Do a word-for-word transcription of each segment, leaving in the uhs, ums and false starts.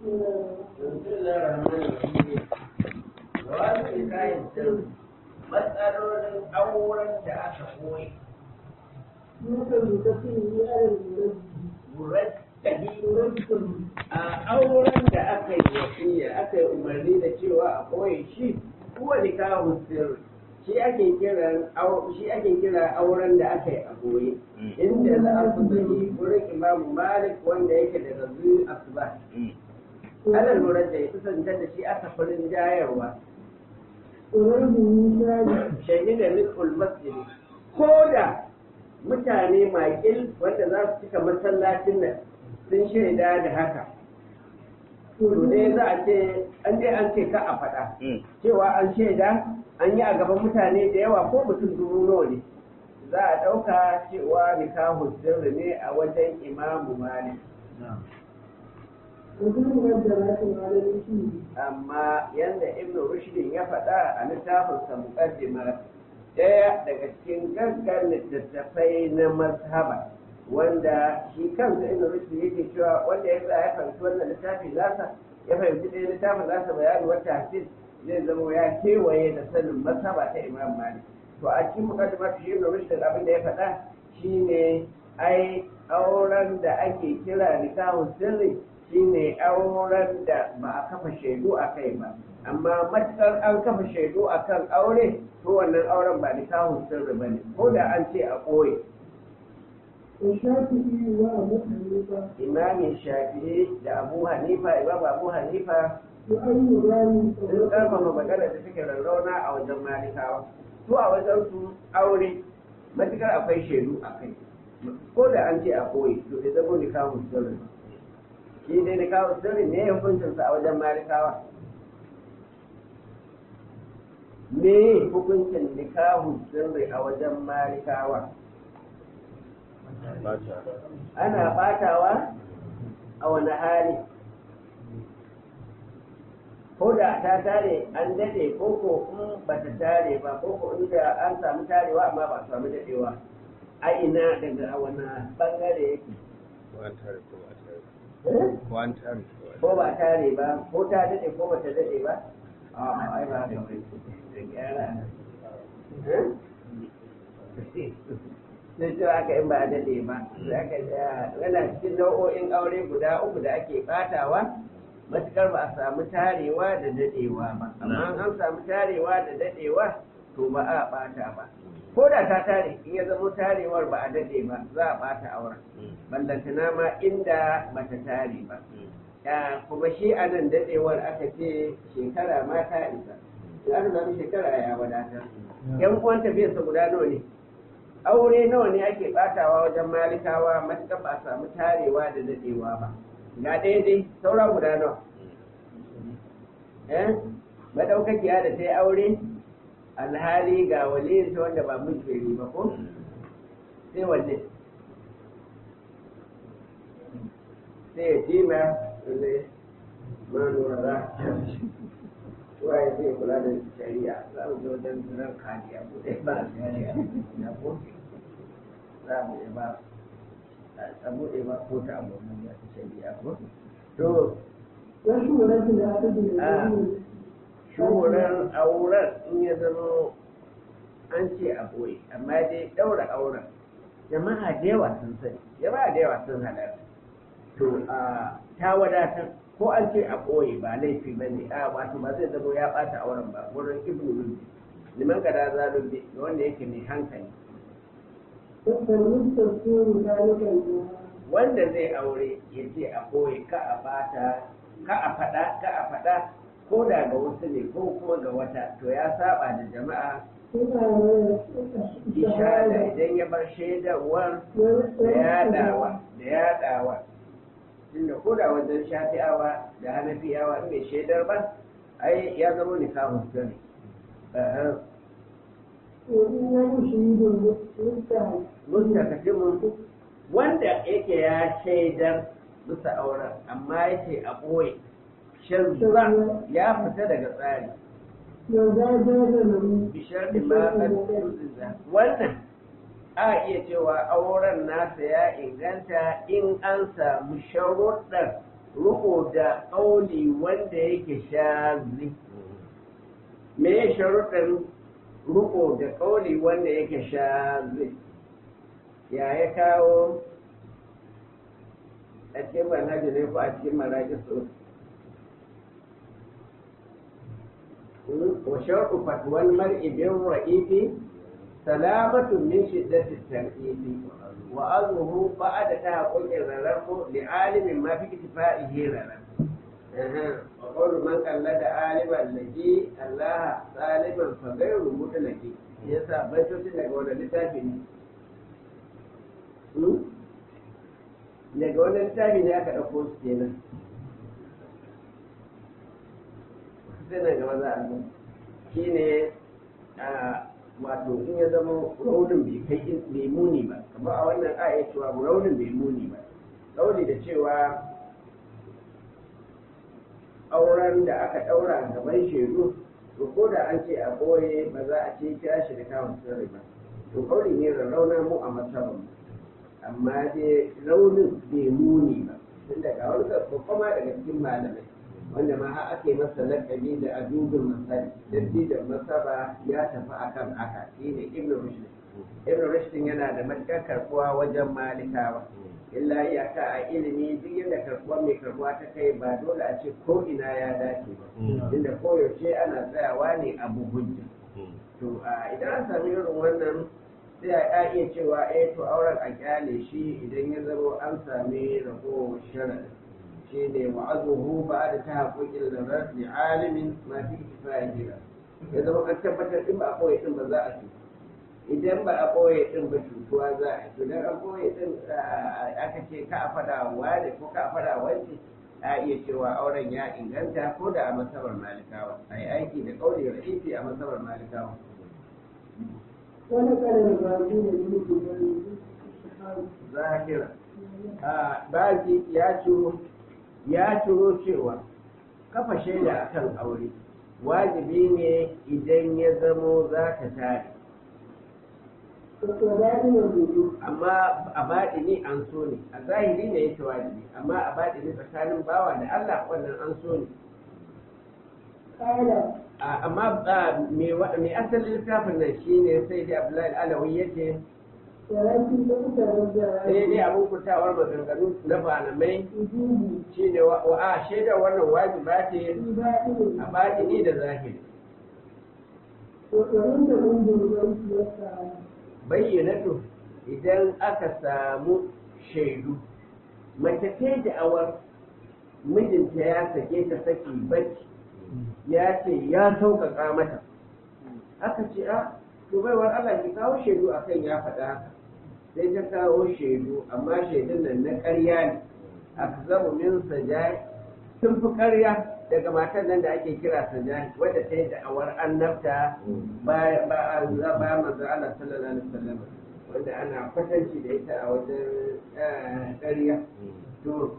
matsalolin auren da aka koyi a auren da aka yi wasiya aka yi umarni da cewa a koyi shi kuwa nikahun sirri shi ake kira shi ake kira auren da aka yi a koyi inda la'afu zai wurin imamu malik wanda yake da razu asuba ana lura da ya kusanta da shi aka farin jayarwa shahida rikul masjid ko da mutane makil wanda za su cika masallacin nan sun shaida da haka to dai za a ce an dai an ce ka a faɗa cewa an shaida an yi a gaban mutane da yawa ko mutum dubu nawa ne za a ɗauka cewa nikahun sirri ne a wajen imamu malik amma yadda ibn rushdin ya faɗa a littafinsa muqaddima ɗaya daga cikin gaggar littattafai na mazhaba wanda shi kansa ibn rushdin yake cewa wanda ya sa ya fahimci wannan littafi nasa ya fahimci ɗaya littafin nasa bayani wata hafiz zai zama ya kewaye da sanin mazhaba ta imam malik to a cikin muqaddima shi ibn rushdin abin da ya faɗa shine ai auren da ake kira nikahun sirri shine auren da ba a kafa shaidu a kai ba amma matukar an kafa shaidu a kan aure to wannan auren ba nikahun sirri ba ne ko da an ce a ɓoye imamin shafi'i da abu hanifa imam abu hanifa sun karfafa magana da suke rarrauna a wajen malikawa su a wajen su aure matukar akwai shaidu a kai ko da an ce a ɓoye to da zama nikahun sirri shi dai da kawo sirri ne hukuncinsa a wajen malikawa me hukuncin nikahun sirri a wajen malikawa ana batawa a wani hali ko da ta tare an dade ko ko in ba ta tare ba ko ko inda an samu tarewa amma ba samu dadewa a ina daga a wani bangare yake ko ba tare ba ko ta dade ko ba ta dade ba a ai ba haka bai da gyara sai cewa aka in ba a dade ba za ka yana cikin nau'o'in aure guda uku da ake batawa matukar ba a samu tarewa da dadewa ba amma an samu tarewa da dadewa to ba a bata ba ko da ta tare in ya zama tarewar ba a dade ba za a bata auren ballantana ma inda bata tare ba ya kuma shi a nan dadewar aka ce shekara ma ta isa in aka zama shekara ya wadatar yan uwan tafiyarsa guda nawa ne aure nawa ne ake batawa wajen malikawa matuƙar ba a samu tarewa da dadewa ba ga daidai saura guda nawa eh madaukakiya da ta yi aure alhali ga waliyinta wanda ba mujbiri ba ko sai wanne sai ya jima ne manura za waye zai kula da shari'a za mu zo don zinar kariya ko dai ba shari'a na ko za mu yi ba a buɗe ba ko ta abubuwan ya fi shari'a ko to shuhurar auren in ya zama an ce a boye amma dai ɗaura auren jama'a da yawa sun sani jama'a da yawa sun halarta to a ta wadatar ko an ce a boye ba laifi ba ne a wato ba zai zama ya ɓata auren ba wurin ibnu rubi liman gada zalunci da wanda yake mai hankali wanda zai aure ya ce a boye ka a bata ka a faɗa ka a faɗa ko da ga wasu ne ko kuma ga wata to ya saba da jama'a ishada idan ya bar shaidarwar da yadawa da yadawa inda ko da wajen shafi'awa da hanafiyawa in bai shaidar ba ai ya zama nikahun sirri mustakasimun wanda yake ya shaidar bisa auren amma yake a ɓoye shan ya fita daga tsari bishar da wannan a iya cewa auren nasa ya inganta in an samu sharuɗar ruko da ƙauli wanda yake shazi. Me ya sharuɗin ruko da ƙauli wanda yake shazi? Ya ya kawo a cikin manhaji ne ko a cikin maraƙi su? Wa sharɗu fatwal mar'i bin ra'ifi salamatun min shiddati tar'ifi wa azmuhu ba'da tahaqquqir rarrafu li alimin ma fi ittifa'ihi rarrafu. وقول من قلد عالما الذي الله سالما فغير مطلق yasa baitocin daga wani littafi ne daga wani littafi ne aka ɗauko su kenan sai na gaba za a zo shi ne wato in ya zama raunin bai kai bai muni ba kamar a wannan aya cewa raunin bai muni ba rauni da cewa auren da aka ɗaura a gaban shaidu to ko da an ce a ɓoye ba za a ce kira shi da kawon sirri ba to kauri ne da rauna mu a matsaban amma dai raunin bai muni ba tun daga wani babba ma daga cikin malamai wanda ma har ake masa lakabi da adubin masari dattijan masaba ya tafi akan haka shi ne ibn rushd ibn rushd yana da matuƙar karɓuwa wajen malikawa illa iyaka a ilimi duk yadda karɓuwa mai karɓuwa ta kai ba dole a ce ko ina ya dace ba inda koyaushe ana tsayawa ne a hujja to idan an sami irin wannan sai a iya cewa eh to auren a kyale shi idan ya zama an sami ragowar sharadi shi ne wa'azuhu ba da ta haƙoƙin larar da alimin ma fi kifayen gida ya zama an tabbatar in ba a kawai din ba za a ce idan ba a ɓoye ɗin ba cutuwa za a yi idan an ɓoye ɗin aka ce ka a faɗa wa ko ka a faɗa wance a iya cewa auren ya inganta ko da a masabar malikawa a yi aiki da ƙauri ra'ifi a masabar malikawa. wani ƙarin babu da yake zahira baji ya ciro ya ciro cewa kafa shaida akan aure wajibi ne idan ya zamo za ka tare amma a baɗini an so ne a zahiri ne yake wajibi amma a baɗini tsakanin bawa da Allah wannan an so ne amma mai asalin littafin nan shi ne sai dai Abdullahi Alawi yake sai dai abin kutawar maganganu na malamai shi ne wa a shaidar wannan wajiba ce a baɗini da zahiri bayyanatu idan aka samu shaidu mace ce da awar mijinta ya sake ta saki bacci ya ce ya sauƙaƙa mata aka ce a to baiwar Allah ki kawo shaidu akan ya faɗa haka sai ta kawo shaidu amma shaidun nan na ƙarya ne akzabu min sajai sun fi ƙarya daga matan nan da ake kira sajai wadda ta yi da'awar annabta ba ba manzo Allah sallallahu alaihi wasallam wanda ana kwatanci da ita a wajen ƙarya to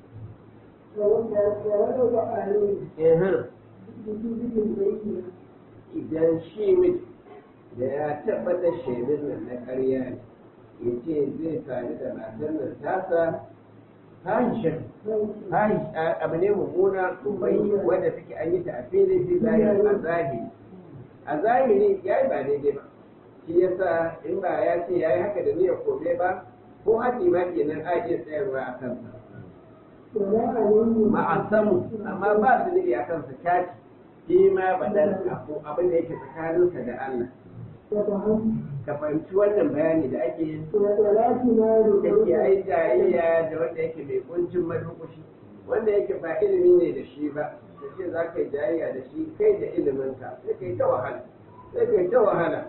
idan shi miji da ya tabbata shaidun nan na ƙarya ne ya ce zai sami da matan nan tasa haishin abu ne mummuna bai wanda take an yi ta a filin fi zahiri a zahiri a zahiri ya yi ba daidai ba shi yasa in ba ya ce ya yi haka da niyyar kome ba ko haji ma kenan a iya tsayarwa a kansa ma'asamu amma ba su nufi a kansa kyaci shi ma baɗan abin da yake tsakaninsa da Allah ka fahimci wannan bayani da ake yin kake ai jayayya da wanda yake mai kuncin madukushi wanda yake ba ilimi ne da shi ba da ce za ka yi jayayya da shi kai da iliminka sai ka yi ta wahala sai ka yi ta wahala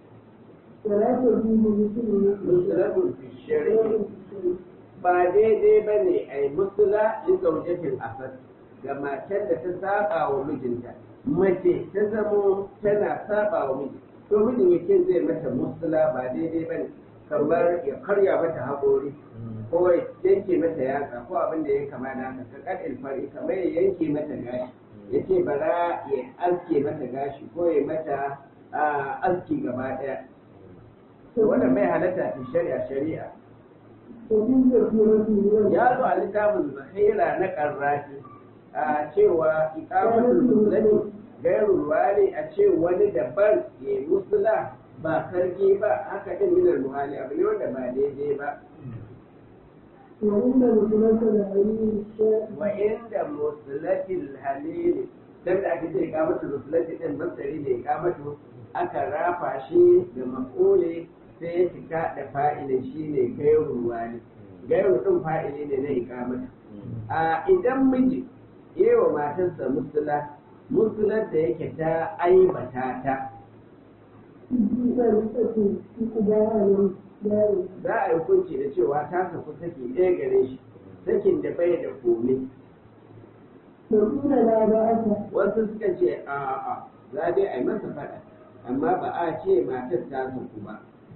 musulatun fi shari'i ba daidai ba ne a yi musula in zaujatin asad ga matar da ta saba wa mijinta mace ta zamo tana saba wa mijinta to mijin yake zai mata musula ba daidai ba ne kamar ya karya mata haƙori ko ya yanke mata yatsa ko abin da ya kama da haka ka kadin fari kamar ya yanke mata gashi ya ce bara ya aske mata gashi ko ya mata aski gaba ɗaya wannan bai halatta fi shari'a shari'a ومن ذكرته ya zo a littafin zahira na karrafi a cewa iqamatul muslimi gairul wali a ce wani daban ya musula ba sarki ba haka din minar muhali abu ne wanda ba daidai ba وعند مثلة الحليل الشاء wa inda musulatil halili dan da aka ce iqamatul muslimi din masari da iqamatu aka rafa shi da maquli sai ya cika da fa'ilin shine gairul wali gairul din fa'ili ne na iqamatu a idan miji yewa matarsa musula musular da yake ta aibata ta za a yi hukunci da cewa ta saku saki ɗaya gare shi sakin da bai da komai wasu suka ce a a za dai a yi masa faɗa amma ba a ce matar ta saku ba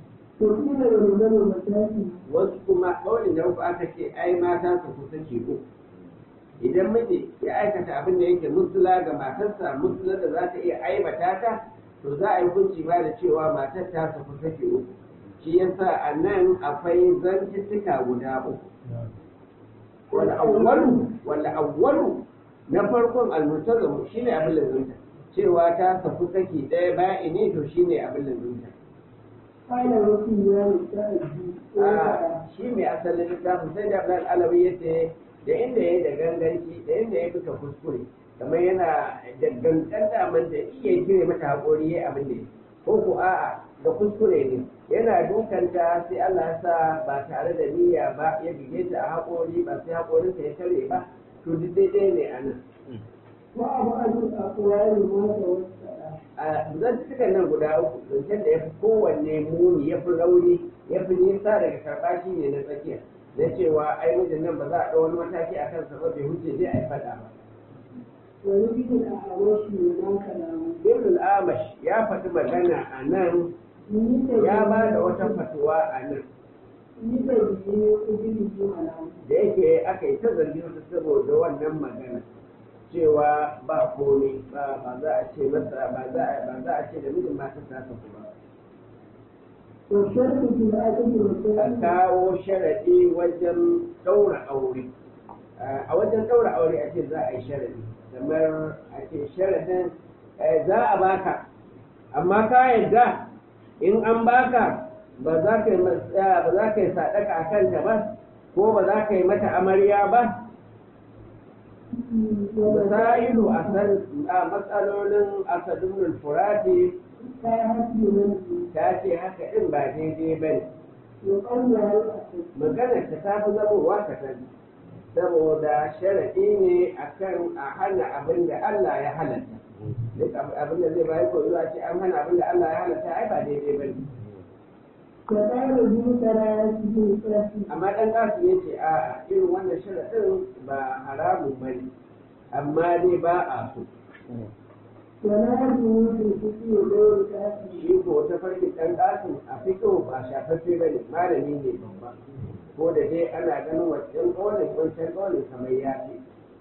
wasu kuma ƙaunin da uku aka ce ai mata saku saki uku idan miji ya aikata abin da yake musula ga matarsa musula da za ta iya aibata ta to za a yi hukunci ba da cewa matar ta saku saki uku shi yasa a nan akwai zantuttuka guda uku wala awwalu wala awwalu na farkon almutazamu shine abin lazunta cewa ta saku saki ɗaya bayan ne to shine abin lazunta a shi mai asalin littafin sai da Abdul Alawi yace da inda ya da ganganci da inda ya fita kuskure kamar yana da gangan daman da iya kire mata haƙori ya abin da ko ko a'a da kuskure ne yana dukanta sai Allah ya sa ba tare da niyya ba ya bige ta a haƙori ba sai haƙorinsa ya tare ba to duk daidai ne a nan a zantukan nan guda uku zancen da ya fi kowanne muni ya fi rauni ya fi nisa daga karɓa shi ne na tsakiya na cewa ai mijin nan ba za a ɗau wani mataki a kansa ba bai huce zai a yi faɗa ba. Wani bikin a awashi ne na kalamu. Ibn Amash ya faɗi magana a nan ya ba da wata fatuwa a nan. Ni da biye ubin ji alamu. Da yake aka yi ta zargin su saboda wannan magana cewa ba komai ba ba za a ce masa ba za a ba za a ce da mijin mata ta tafi ba. To sharri ki da aka yi A kawo sharaɗi wajen ɗaura aure. A wajen ɗaura aure a ce za a yi sharaɗi. Kamar a ce sharaɗin za a baka amma ka yarda in an baka ba za ka yi ba za ka yi sadaka a kanta ba ko ba za ka yi mata amarya ba misailu a matsalolin asadun furati ta ce haka in ba daidai ba ne maganar ta ta fi zamowa ka sani saboda sharaɗi ne akan a hana abin da Allah ya halatta duk abin da zai bayi ko zuwa ce an hana abin da Allah ya halatta ai ba daidai ba ne amma ɗan kasu ya ce a irin wannan sharaɗin ba haramun ba ne amma dai ba a so shi ko ta farki ɗan kasu a fito ba shafaffe ba ne malami ne babba ko da dai ana ganin wancan ƙaunin wancan ƙaunin kamar ya fi.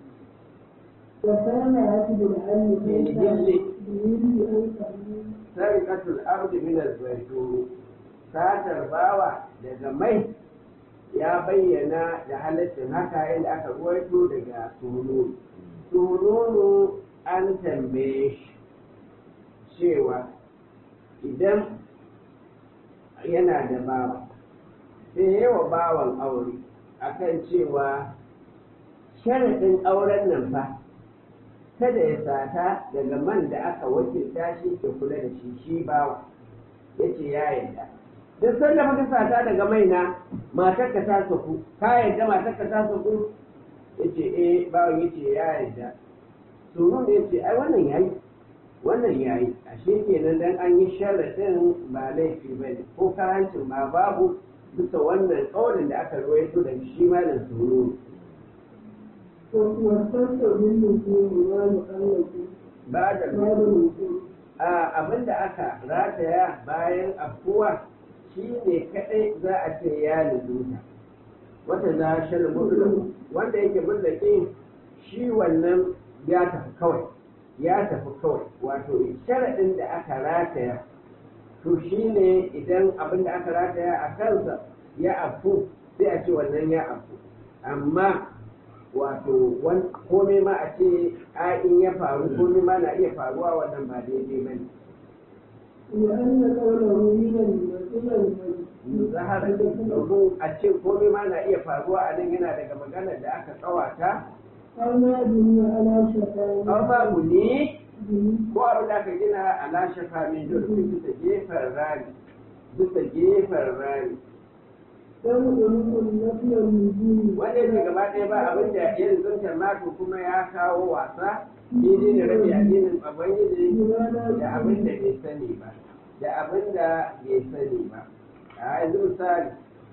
Sarikatul ardi min az-zaytun satar bawa daga mai ya bayyana da halittin haka inda aka ruwaito daga sununu. Sununu an tambaye shi cewa idan yana da bawa sai yawa bawan aure akan cewa sharaɗin auren nan fa kada ya sata daga man da aka wakilta shi ke kula da shi shi bawa ya ce ya yarda duk sanda maka sata daga mai na matarka ta saku ka yarda matarka ta saku ya ce eh bawan ya ce ya yarda sunun ya ce ai wannan yayi wannan yayi ashe kenan dan an yi sharaɗin ba laifi ba ne ko karancin ma babu bisa wannan ƙaunin da aka ruwaito da shi malam sunu ba da a abin da aka rataya bayan afkuwa shi ne kaɗai za a ce ya lulluta wata za shi wanda yake mullake shi wannan ya tafi kawai ya tafi kawai wato sharaɗin da aka rataya to shi ne idan abin da aka rataya a kansa ya afu sai a ce wannan ya afu amma wato komai ma a ce a in ya faru komai ma na iya faruwa wannan ba daidai ba ne. لأن قوله من المسؤول zahar domin a ce komai ma na iya faruwa a nan yana daga maganar da aka tsawata أو ما بني على شفاعة an babu ne ko abin da aka gina a lashe famin jirgin bisa gefen rami bisa gefen rami فيغلق النفي الوجود wanda yake gaba ɗaya ba abin da ya zuntar mako kuma ya kawo wasa daidai da rabi addinin ubangiji da abin da bai sani ba da abin da bai sani ba a yanzu misali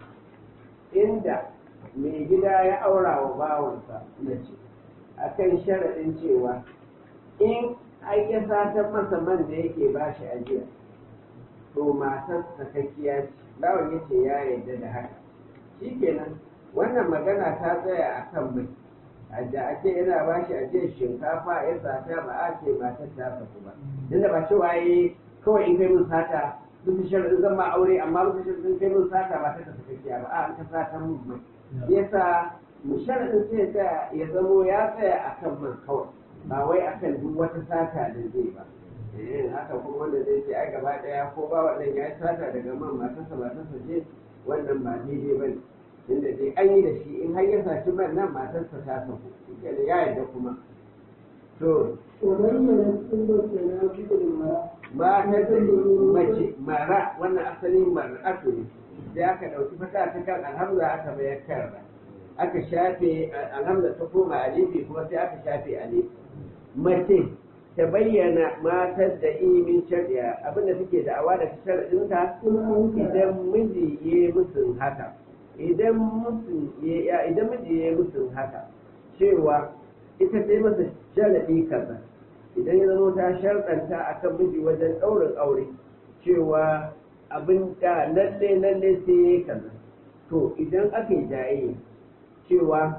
inda mai gida ya aura wa bawansa na ce a kan sharaɗin cewa in ai ya satar masa man da yake ba shi ajiya to matar sakakkiya ce bawan ya ce ya yarda da haka shi kenan wannan magana ta tsaya a kan mai da ake yana ba shi ajiyar shinkafa ya sata ba a ce matar ta saku ba tunda ba cewa yi kawai in kai mun sata duk sharaɗin zan ma aure amma duk sharaɗin kai mun sata ba ta ka sakakkiya ba a an ka sata mun mai yasa mu sharaɗin sai ya ya zamo ya tsaya a kan man kawai ba wai akan duk wata sata da zai ba eh haka kuma wanda zai ce ai gaba ɗaya ko ba wannan ya yi sata daga man matarsa matarsa ce wannan ba daidai ba ne inda dai an yi da shi in har ya saci man nan matarsa ta saku shi ya yarda kuma to وبين سنة تناقض المرأة matar da mace mara wannan asalin mar'atu ne sai aka ɗauki fata ta kan alhamza aka bayar karra aka shafe alhamza ta koma alifi kuma sai aka shafe alifi mace ta bayyana matar da imin shari'a abinda take da'awa da shar'inta idan miji ya musun haka idan musun ya idan miji ya musun haka cewa ita sai masa sharadi kaza idan ya zama ta sharɗanta akan miji wajen ɗaurin aure cewa abin da lalle lalle sai ya kaza to idan aka yi jaye cewa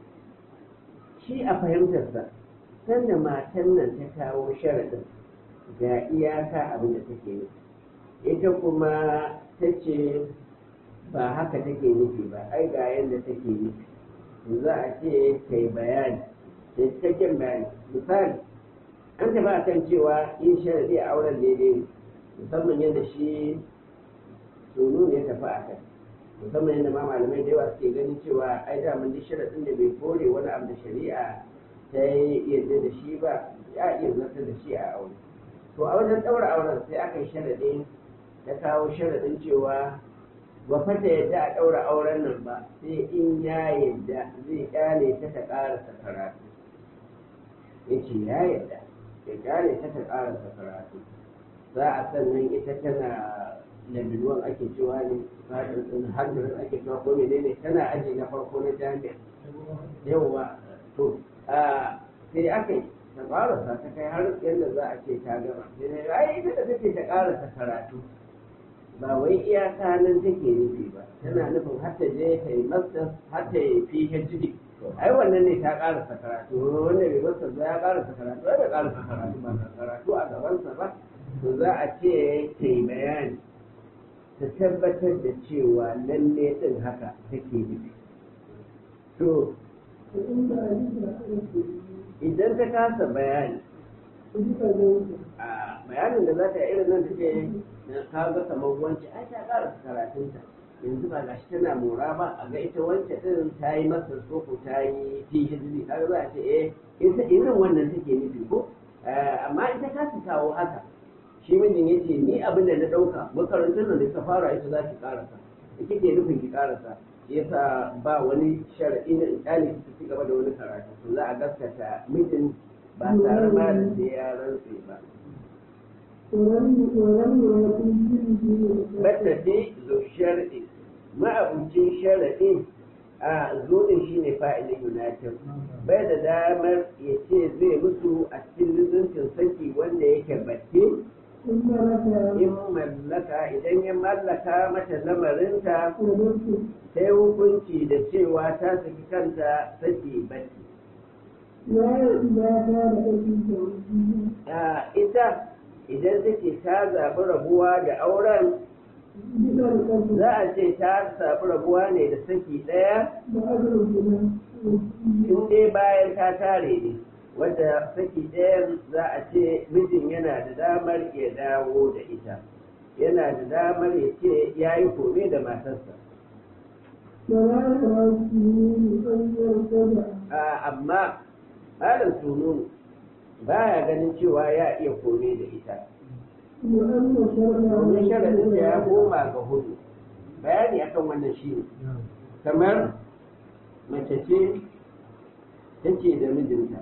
shi a fahimtarsa sanda matan nan ta kawo sharaɗin ga iyaka abin da take yi ita kuma ta ce ba haka take nufi ba ai ga yadda take nufi za a ce kai bayani da cikakken bayani misali an tafi a kan cewa yin sharaɗi a auren daidai ne musamman yadda shi sunu ya tafi a kan musamman yadda ma malamai da yawa suke ganin cewa ai daman duk sharaɗin da bai kore wani abu da shari'a ta yi yadda da shi ba ya iya zartar da shi a aure to a wajen ɗaura auren sai aka yi sharaɗin ta kawo sharaɗin cewa ba fata yadda a ɗaura auren nan ba sai in ya yadda zai ƙyale ta ta ƙarasa karatu ya ce ya yadda ya ƙyale ta ta ƙarasa karatu za a sannan ita tana labiruwan ake cewa ne hannun ake cewa ko menene tana aji na farko na jami'a yawwa to sai aka yi ta ƙarasa ta kai har yadda za a ce ta gama sai ai ita da take ta ƙarasa karatu ba wai iyaka nan take nufi ba tana nufin har ta je ta yi masters har ta yi PhD ai wannan ne ta ƙarasa karatu wanda bai masters ba ya ƙarasa karatu ai bai ƙarasa karatu ba karatu a gabansa ba to za a ce ta yi bayani ta tabbatar da cewa lalle din haka take nufi to idan ta kasa bayani a bayanin da za ta yi irin nan take na kaga kamar wance ai ta ƙara karatunta yanzu ba gashi tana mora ba a ga ita wance din ta yi masa soko ta yi PhD kaga za a ce eh ita irin wannan take nufi ko amma ita ta su kawo haka shi mijin ya ce ni abin da na ɗauka makarantar da ta fara ita za ki ƙarasa ita ke nufin ki ƙarasa yasa ba wani sharaɗi na ɗalibi su ci gaba da wani karatu to za a gaskata mijin ba tare ma da ya rantse ba. Bata fi zo sharaɗi ma'abucin sharaɗi a zoɗin shi ne fa'ilin United bai da damar ya ce zai mutu a cikin lizuncin saki wanda yake batte in mallaka idan ya mallaka mata lamarinta sai hukunci da cewa ta saki kanta saki bacci. Ita idan take ta zaɓi rabuwa da auren bisa da kanku za a ce ta samu rabuwa ne da saki ɗaya da azumin kenan in dai bayan ta tare ne, wadda saki ɗayan za a ce mijin yana da damar ya dawo da ita, yana da damar ya ce ya yi kome da matarsa. da rana da su yi tsanyar sada A, amma malam sunu baya ganin cewa ya iya kome da ita, da an da sharaɗa domin sharaɗin da ya koma ga hudu. Bayani akan wannan shi ne, kamar mace ce take da mijinta,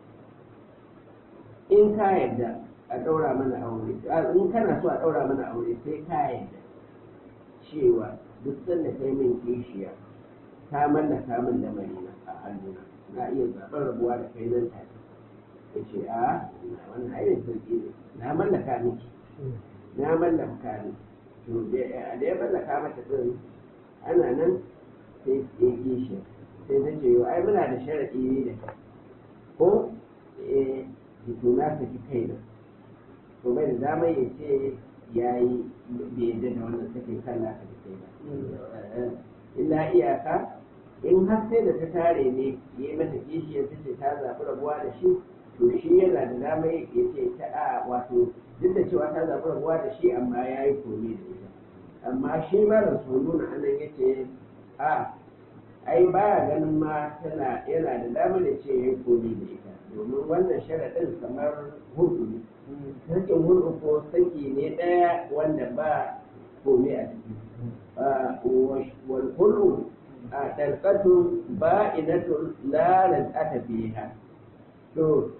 in ka yarda a ɗaura mana aure, in kana so a ɗaura mana aure sai ka yarda cewa duk sanda kai min kishiya ta mallaka min lamarina a hannuna, na iya zaɓar rabuwa da kai nan take. Ya ce a na wannan ainihin sauƙi ne, na mallaka miki na mallaka ni to da ya mallaka mata ɗin ana nan sai ya kishi sai ta ce yau ai muna da sharaɗi ne da kai ko eh to na saki kaina to bai da dama ya ce ya yi bai yadda da wannan sakin kan naka da kai ba illa iyaka in har sai da ta tare ne ya yi mata kishiyar ta ce ta zaɓi rabuwa da shi to shi yana da dama ya ce ta a wato duk da cewa ta zaɓi rabuwa da shi amma ya yi komi da ita amma shi mara so nuna anan ya ce a ai baya ganin ma tana yana da dama da ce ya yi komi da ita domin wannan sharaɗin kamar hudu ne sakin hudu ko saki ne ɗaya wanda ba komi a ciki wal kullu a ɗalƙatun ba idatun lalar aka fiha to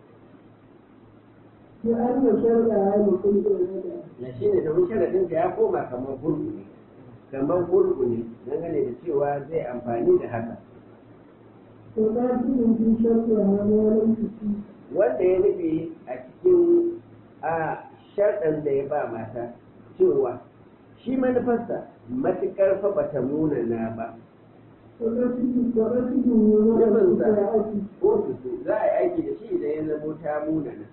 da an da sharaɗa ya yi mutum da rada na shi ne domin sharaɗin ka ya koma kamar gurgu ne kamar gurgu ne dangane da cewa zai amfani da haka to ta fi yin fi sharaɗa ya wani fiti wanda ya nufi a cikin a sharɗan da ya ba mata cewa shi manufarsa matuƙar fa bata munana ba to ta fi yin to ta fi yin wani fiti ya aiki ko su za a yi aiki da shi idan ya zamo ta munana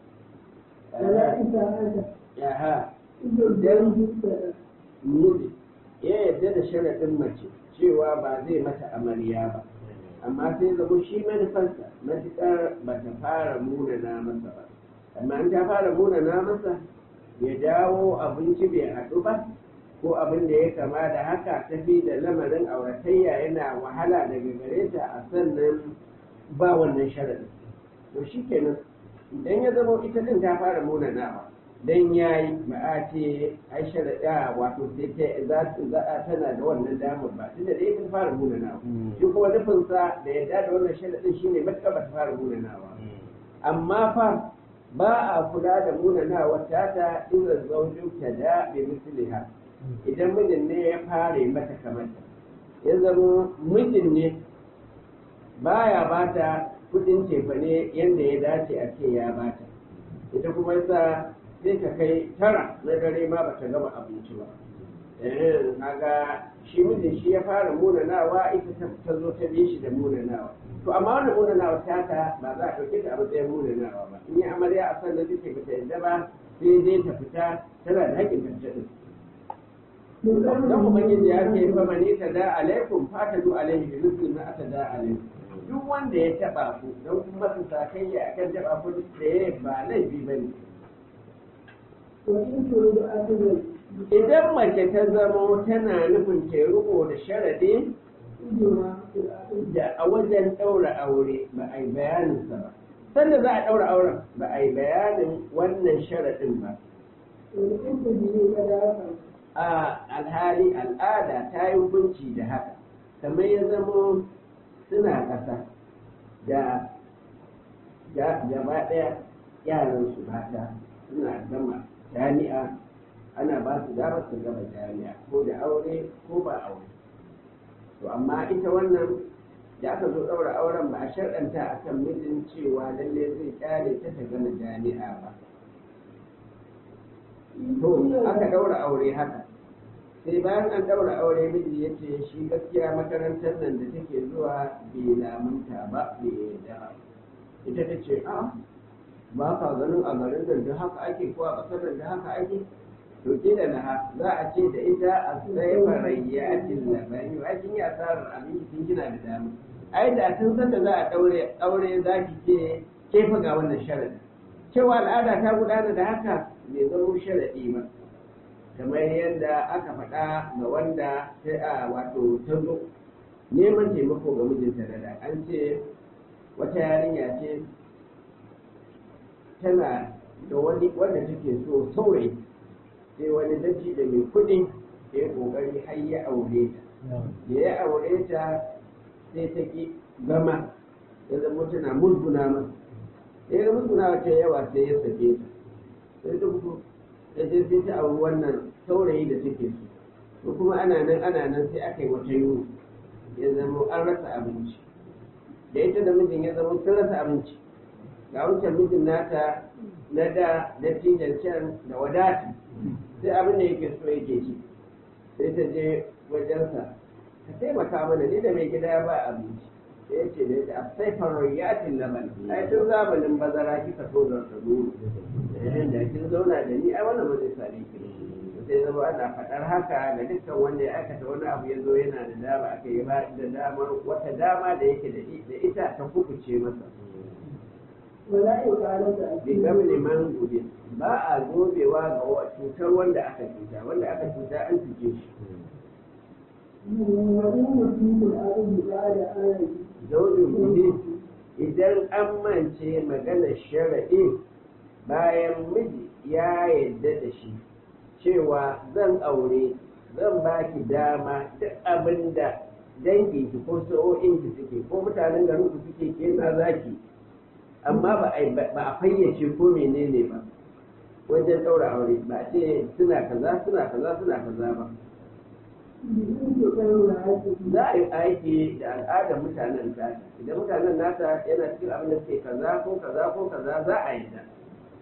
ala isa aka yaha idan da yi da miji ya yarda da sharaɗin mace cewa ba zai mata amarya ba amma sai zama shi manufarsa matuƙar ba ta fara munana masa ba amma in ta fara munana masa ya dawo abinci bai haɗu ba ko abin da ya kama da haka tafi da lamarin auratayya yana wahala daga gare ta a sannan ba wannan sharaɗin to shi kenan idan ya zama ita din ta fara munanawa dan yayi ba a ce ai sharaɗa wato sai ta za a tana da wannan damar ba tunda da ita fara munanawa shi kuma nufin sa da yadda da wannan sharaɗin shine matuƙa ba ta fara munanawa amma fa ba a kula da munanawa ta ta idan zaujin ta da bi misliha idan mijin ne ya fara mata kamar ya zama mijin ne baya bata kudin cefane yadda ya dace a ce ya bata ita kuma yasa sai ta kai tara na dare ma bata gama abinci ba eh kaga shi mijin shi ya fara munanawa ita ta zo ta bi shi da munanawa to amma wannan munanawa ta ta ba za a dauke ta a matsayin munanawa ba in yi amarya a sannan take bata yadda ba sai dai ta fita tana da haƙƙin ta fita din dan ubangiji ya ce fa mani ta da alaikum fa ta du alaihi bi misli ma ata da alaikum duk wanda ya taba ku don kuma su sakayya akan taba ku da ya ba laifi bane to in to da aka yi idan mace ta zamo tana nufin ta riko da sharadi ijewa da a wajen ɗaura aure ba a yi bayaninsa ba sanda za a ɗaura auren ba a yi bayanin wannan sharaɗin ba to da in ta biye ga da haka a alhali al'ada ta yi hukunci da haka kamar ya zamo suna ƙasa da gaba ɗaya yaran su mata suna gama jami'a ana ba su damar su gama jami'a ko da aure ko ba aure to amma ita wannan da aka zo ɗaura auren ba a sharɗanta a kan mijin cewa lalle zai ƙyale ta ta gama jami'a ba to aka ɗaura aure haka sai bayan an ɗaura aure miji ya ce shi gaskiya makarantar nan da take zuwa bai lamunta ba bai yarda ita ta ce a ba ka ganin a garin nan da haka ake ko a ƙasar nan da haka ake to kila na za a ce da ita a sai farayyatin labari a kin yi asarar abin kin kina da dama ai da tun san da za a daure aure za ki ce ke fa ga wannan sharadi cewa al'ada ta gudana da haka bai zama sharadi ba kamar yadda aka faɗa ga wanda sai a wato ta zo neman taimako ga mijinta da da an ce wata yarinya ce tana da wani wanda take so saurayi sai wani daji da mai kuɗi ya yi ƙoƙari har ya aure ta da ya aure ta sai ta ki gama ya zama tana musguna masa ya ga musguna wata yawa sai ya sake ta sai ta fito ta je sai ta auri wannan saurayi da take so to kuma ana nan ana nan sai aka yi wata yiwu ya zama an rasa abinci da ita da mijin ya zama sun rasa abinci ga wancan mijin nata na da dattijan can da wadata sai abin da yake so yake ci sai ta je wajensa ka taimaka mana ni da mai gida ba abinci sai ya ce da ita a sai farayyatin laban ai tun zamanin bazara kika so da ta duru da kin zauna da ni ai wannan ba zai sare ki sai zama ana faɗar haka ga dukkan wanda ya aikata wani abu ya zo yana da dama aka yi ba da damar wata dama da yake da ita ta kubuce masa bi gami neman gobe ba a zobewa ga cutar wanda aka cuta wanda aka cuta an cuce shi zaune gobe idan an mance maganar shara'i bayan miji ya yarda da shi cewa zan aure zan ba ki dama duk abin da dangi ki ko sa'o'in ki suke ko mutanen garin ku suke ke na zaki amma ba a fayyace ko menene ba wajen ɗaura aure ba a ce suna kaza suna kaza suna kaza ba za a yi aiki da al'adar mutanen nata idan mutanen nata yana cikin abin da suke kaza ko kaza ko kaza za a yi da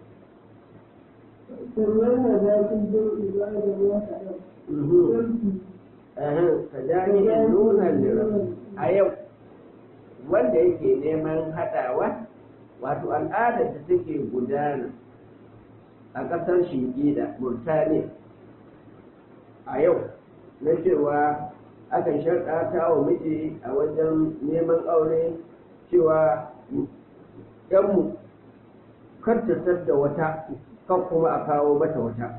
ka jami'in nuna liran a yau wanda yake neman haɗawa wato al'adar da take gudana a ƙasar shingida burtaniya a yau na cewa akan sharɗata wa miji a wajen neman aure cewa ‘yanmu kar ta da wata kan kuma a kawo mata wata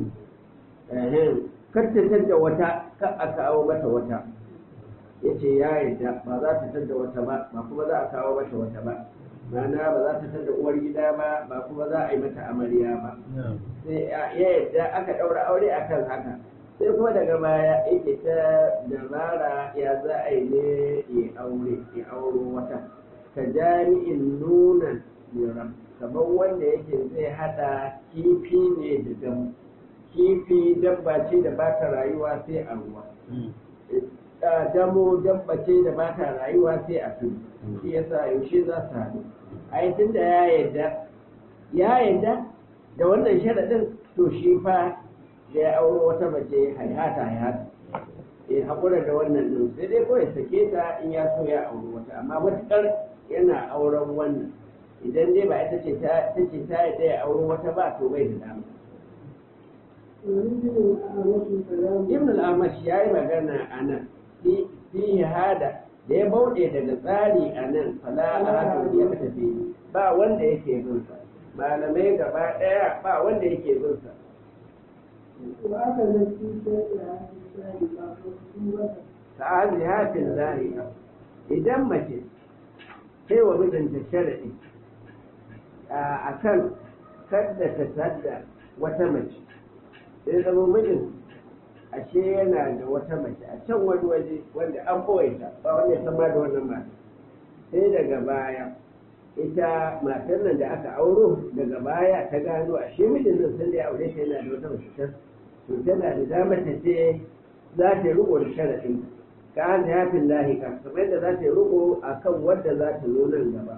kar ta da wata kan a kawo mata wata ya ce ya yadda ba za ta tadda wata ba ba kuma za a kawo mata wata ba mana ba za ta tadda uwar gida ba ba kuma za a yi mata amarya ba sai ya yadda aka ɗaura aure akan haka sai kuma daga baya yake ta dabara ya za a yi ne ya aure ya auro wata ka jami'in nunan liram kamar wanda yake zai hada kifi ne da damu kifi dabba ce da ba ta rayuwa sai a ruwa damo dabba ce da ba ta rayuwa sai a tudu shi yasa yaushe za su haɗu ai tun da ya yarda ya yarda da wannan sharaɗin to shi fa da ya auro wata mace hayata hayata ya haƙura da wannan ɗin sai dai kawai sake ta in ya so ya auri wata amma matuƙar yana auren wannan idan dai ba ita ce ta ce ta yadda ya auri wata ba to bai da dama ibn al-amash ya yi magana a nan fi hada da ya bauɗe daga tsari a nan fala a haka ya tafi ba wanda yake bin sa malamai gaba ɗaya ba wanda yake bin sa ta'azi hafin zahira idan mace sai wa mijinta sharaɗi a kan kadda ta sadda wata mace sai zama mijin ashe yana da wata mace a can wani waje wanda an ɓoye ta ba wanda ya sama da wannan mata sai daga baya ita matar nan da aka auro daga baya ta gano ashe mijin nan sun da ya aure ta yana da wata mace to tana da damar ta ce za ta yi riko da sharaɗin ka an ta yafin lahika kamar yadda za ta yi riko a kan wadda za ta zo nan gaba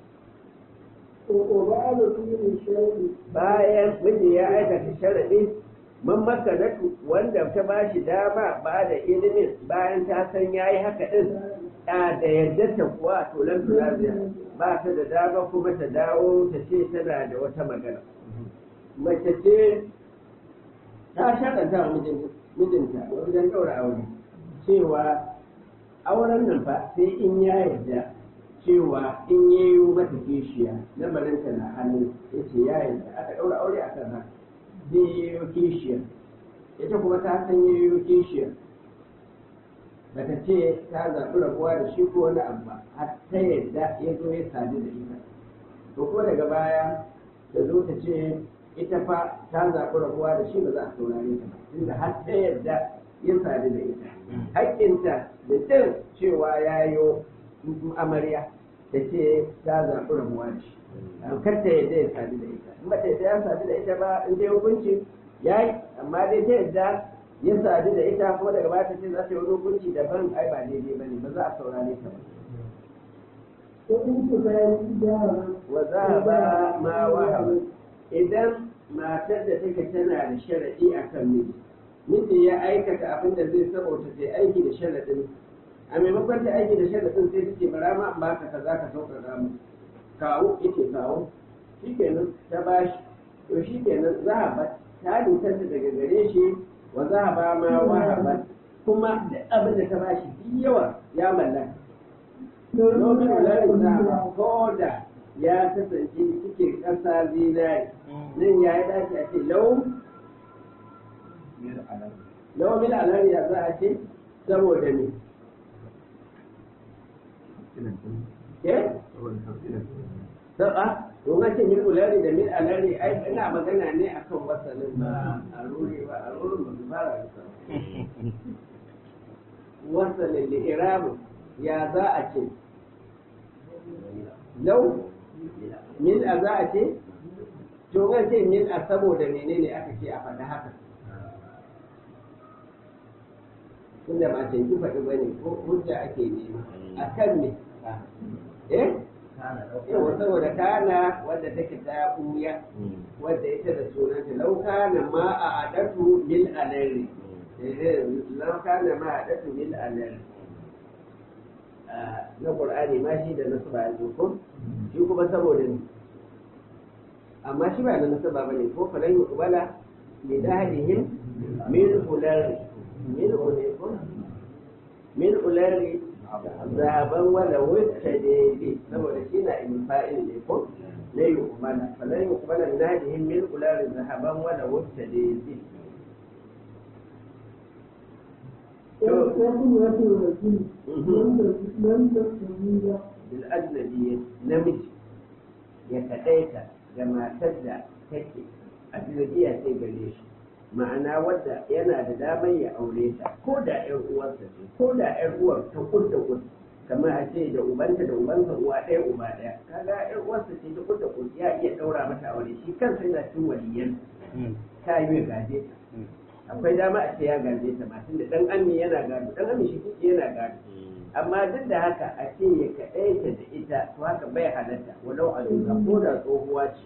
bayan miji ya aikata sharaɗi man makanatu wanda ta ba shi dama ba da ilimin bayan ta san ya yi haka ɗin da yadda ta kuwa to lan lafiya ba ta da dama kuma ta dawo ta ce tana da wata magana mace ce ta shaɗanta wa mijinta wajen ɗaura aure cewa auren nan fa sai in ya yarda cewa in ya yi mata kishiya lamarinta na hannu ya ce ya yarda aka ɗaura aure a kan haka zai yi kishiya ita kuma ta san ya yi kishiya bata ce ta zaɓi rabuwa da shi ko wani abu ba har ta yarda ya zo ya sadu da ita to ko daga baya ta zo ta ce ita fa ta zaɓi rabuwa da shi ba za a saurare ta ba tunda har ta yarda ya sadu da ita haƙƙinta da jin cewa ya yi amarya ta ce ta zaɓi rabuwa da shi kar ta yarda ya sadu da ita in ba ta yarda ya sadu da ita ba in dai hukunci ya yi amma dai ta yarda ya sadu da ita kuma daga baya ta ce za ta yi wani hukunci daban ai ba daidai ba ne ba za a saurare ta ba wa za ba ma wahaba idan matar da take tana da sharaɗi a kan miji miji ya aikata abin da zai saboda ta aiki da sharaɗin a maimakon ta aiki da sharaɗin sai ta ce bara ma ba ka kaza ka sauƙaƙa mu kawo ita kawo shikenan ta bashi to shikenan za a ba ta dutanta daga gare shi wa za a ba ma wahaba kuma da abin da ta bashi yawa ya mallaka domin wularin za a ko da ya kasance cikin ƙasa zinari nan ya yi dace a ce lau lau mil alariya za a ce saboda ne eh sa'a domin ce mil ulari da mil alari ai ina magana ne akan wasanin ba a ruri ba a rurin ba su fara da wasanin da iramu ya za a ce lau min a za a ce to ga ce min a saboda menene aka ce a faɗi haka tunda ba ce ki faɗi bane ko hujja ake nema a kan me eh yawa saboda kana wadda take ta ɓuya wadda ita da sunanta lau kana ma a adatu mil alari lau kana ma a adatu mil alari na ƙur'ani ma shi da nasu ba yanzu ko shi kuma saboda ne amma shi ba da nasu ba ne ko falan yi kubala li dahilihim min ulari min ulari min ulari zaben wala wacce daidai saboda shi na in fa'il ne ko na yi kubala falan yi kubala li dahilihim min ulari zaben wala wacce daidai بالأجنبية نمج يتقيت كما تبدأ تكي أجنبية تيجليش ma'ana wadda yana da damar ya aure ta ko da ƴan uwarsa ce ko da ƴan uwar ta kud da kud kamar a ce da ubanta da ubansa uwa ɗaya uba ɗaya kaga ƴan uwarsa ce ta kud da kud ya iya ɗaura mata aure shi kansa yana cikin waliyan ta yi gaje ta akwai dama a ce ya gaje ta ba tunda dan ami yana gado dan ami shi kike yana gado amma duk da haka a ce ya kaɗaita da ita to haka bai halatta walau a duka ko da tsohuwa ce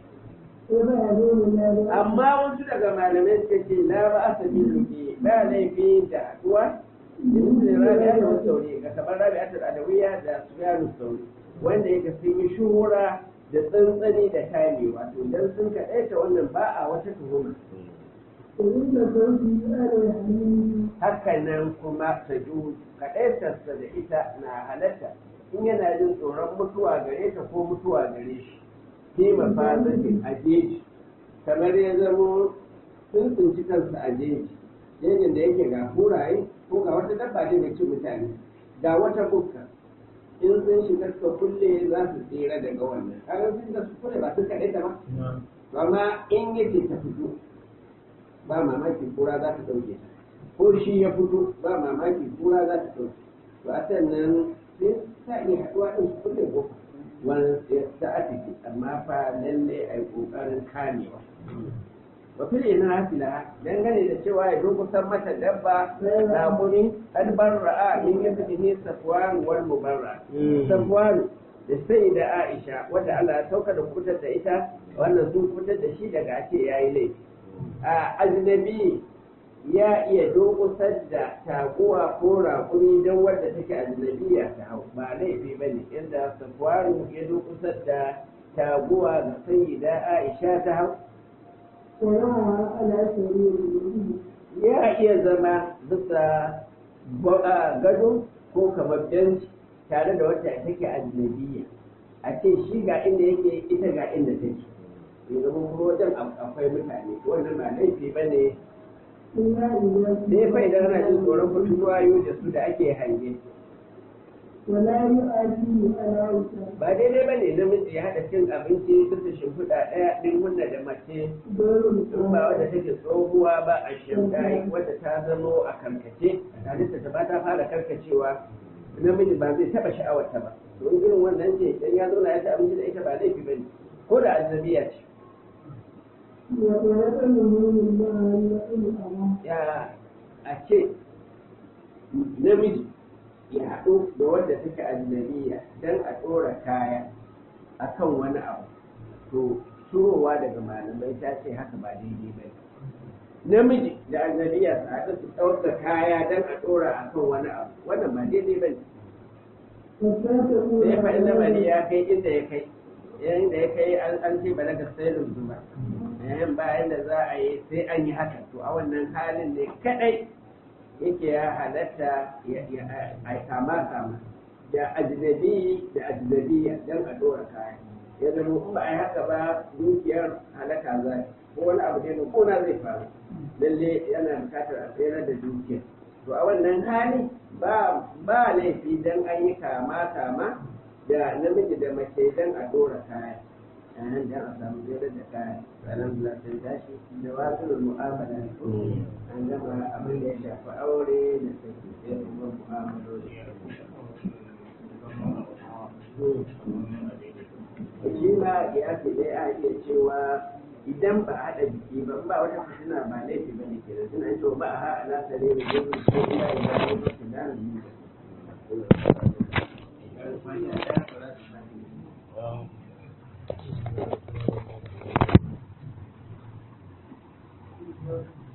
amma wasu daga malamai suka ce la ba a sabi luki ba laifi da haɗuwa da rabi'a da wasu sauri ga kamar rabi'a da adawiya da suyanu sauri wanda yake sun yi shuhura da tsantsani da kamewa to dan sun kaɗaita wannan ba a wata tuhuma haka nan kuma ta ju kaɗaitarsa da ita na halatta in yana jin tsoron mutuwa gare ta ko mutuwa gare shi fi mafazatin a jeji kamar ya zamo sun tsinci kansa a jeji jejin da yake ga kuraye ko ga wata dabba ne mai cin mutane ga wata bukka in sun shiga suka kulle za su tsira daga wannan kaga sun da su kulle ba sun kaɗaita ba amma in yake ta fito ba mamaki kura za ta ɗauke ta ko shi ya fito ba mamaki kura za ta ɗauke to a sannan sai ta iya haɗuwa ɗin su kulle ko wani ta atiki amma fa lalle a yi ƙoƙarin kamewa wa fil ina fila dangane da cewa ya dokusan mata dabba na kuni an barra'a min yadda ne safwan wal mubarra safwan da sai da Aisha wanda Allah ya sauka da kutar da ita wannan sun kutar da shi daga ake yayi laifi a ajnabi ya iya dokusar da taguwa ko raƙumi don wadda take ajnabiya ta hau ba laifi ba ne inda safwaru ya dokusar da taguwa ga sayyida Aisha ta hau ونهى على سرير الوضوء ya iya zama bisa bo- a gado ko kamar benci tare da wata take ajnabiya a ce shi ga inda yake ita ga inda take ya zama kuma wajen a- akwai mutane wannan ba laifi ba ne إلا إذا sai fa idan ana jin tsoron fituwa yau da su da ake hange ولا يؤدي على وسع ba daidai ba ne namiji ya haɗa cin abinci bisa shimfiɗa ɗaya ɗin hunna da mace دور in ba wadda take tsohuwa ba a shimdayi wadda ta zamo a karkace halitta ta ba ta fara karkacewa namiji ba zai taɓa sha'awarta ba to in irin wannan ce idan ya zauna ya ci abinci da ita ba laifi ba ne ko da ajnabiya ce ويتمه مما يقل أمام ya a ce namiji ya haɗu da wadda take ajnabiya don a ɗora kaya a kan wani abu to surowa daga malamai ta ce haka ba daidai ba ne namiji da ajnabiya su haɗu su ɗauka kaya don a ɗora a kan wani abu wannan ba daidai ba ne وتتقول sai fa inda mali ya kai inda ya kai yayin da ya kai an an ce balaga sai zuma yayin bayan da za a yi sai an yi haka to a wannan halin ne kadai yake ya halatta ya a kama kama da ajnabi da ajnabiya dan a dora kaya ya zama in ba a yi haka ba dukiyar halaka za ta ko wani abu da kona zai faru lalle yana bukatar a tsere da dukiyar to a wannan hali ba ba laifi dan an yi kama kama da namiji da mace dan a dora kaya yayin dan a samu tsere da kaya sanan da sai tashi da wasu mu'amala an gama abin da ya shafi aure da saki sai kuma mu'amaloli shi ma ya fi dai a iya cewa idan ba a haɗa jiki ba ba wata fitina ba laifi ba ne kenan suna cewa ba a haɗa na sare da yin ko ila ila ne ba su da ni Thank you.